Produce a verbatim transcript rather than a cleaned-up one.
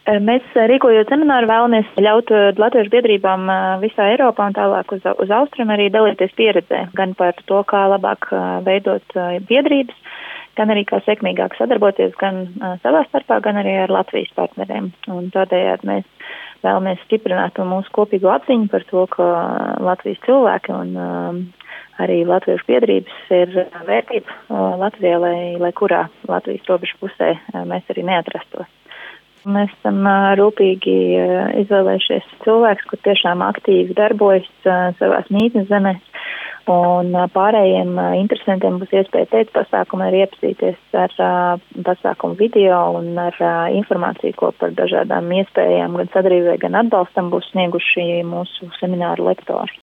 Mēs rīkojot semināru vēlamies ļaut latviešu biedrībām visā Eiropā un tālāk uz, uz Austrumu arī dalīties pieredzē, gan par to, kā labāk veidot biedrības, gan arī kā sekmīgāk sadarboties gan savā starpā, gan arī ar Latvijas partneriem. Un tādējādi mēs vēlamies stiprināt mūsu kopīgo apziņu par to, ka Latvijas cilvēki un um, arī latviešu biedrības ir vērtība Latvijā, lai, lai kurā Latvijas robežu pusē mēs arī neatrastos. Mēs esam rūpīgi izvēlējušies cilvēkus, kur tiešām aktīvi darbojas savās mītnes zemēs, un pārējiem interesantiem būs iespēja pēc pasākuma arī iepazīties ar pasākumu video un ar informāciju, ko par dažādām iespējām gan sadarbībai, gan atbalstam būs snieguši mūsu semināru lektori.